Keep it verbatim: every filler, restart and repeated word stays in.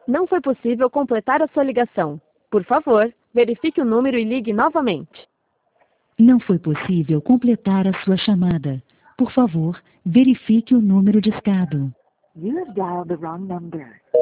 Não foi possível completar a sua ligação. Por favor, verifique o número e ligue novamente. Não foi possível completar a sua chamada. Por favor, verifique o número discado. You have dialed the wrong number.